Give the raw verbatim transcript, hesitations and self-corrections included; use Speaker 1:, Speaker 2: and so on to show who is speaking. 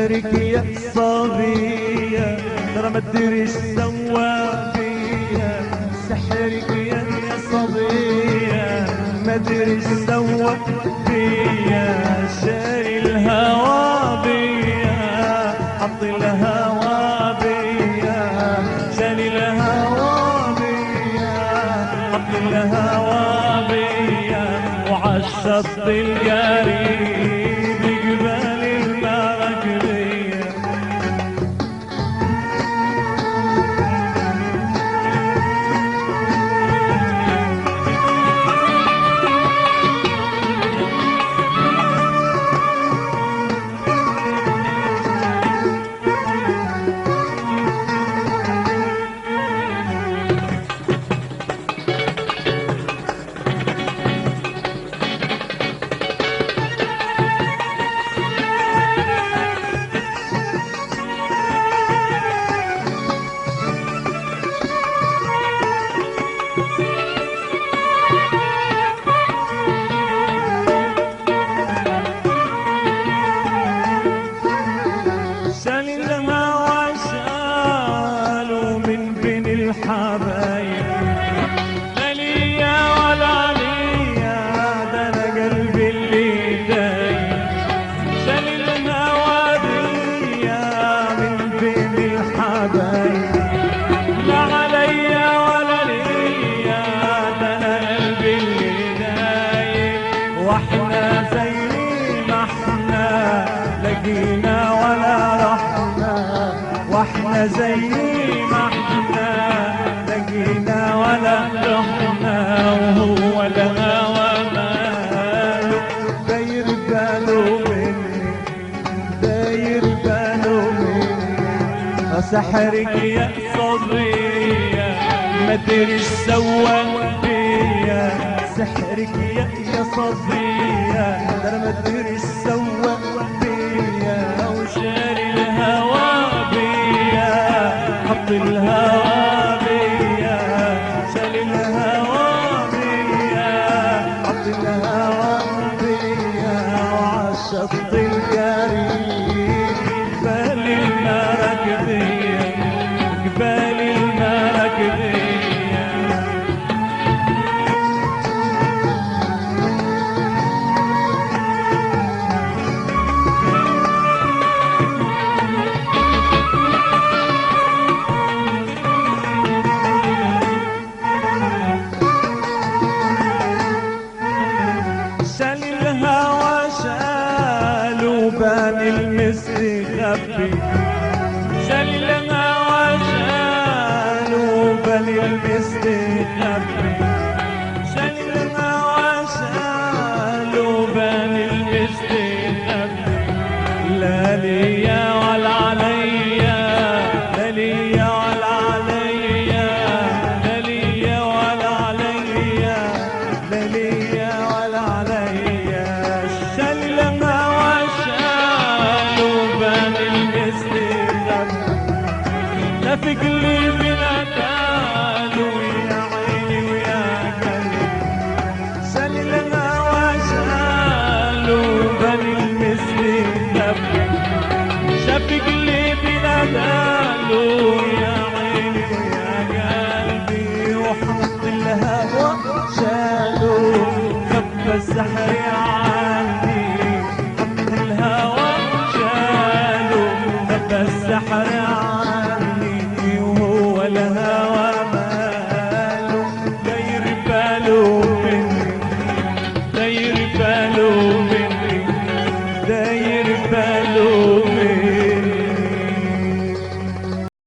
Speaker 1: سحرك يا صبية ترى ما ادري ايش سوى فيا، سحرك يا صبية ما ادري ايش سوى فيا، شاري الهوى بيا حط الهوى بيا، شاري الهوى بيا حط الهوى بيا، وعالشط القريب قبل المراكبية. الحبايب لا ليا ولا ليا، ده انا قلبي اللي دايب، شال الهوى بيا من بين الحبايب، لا عليا ولا ليا، ده انا قلبي اللي دايب، واحنا زي ما احنا لقينا ولا رحنا، واحنا زي ما احنا لقينا ولا رحنا، وهو الهوى ماله داير باله مني، داير باله مني، سحرك يا صبية ما ادري ايش سوى فيا، سحرك يا صبية انا ما ادري ايش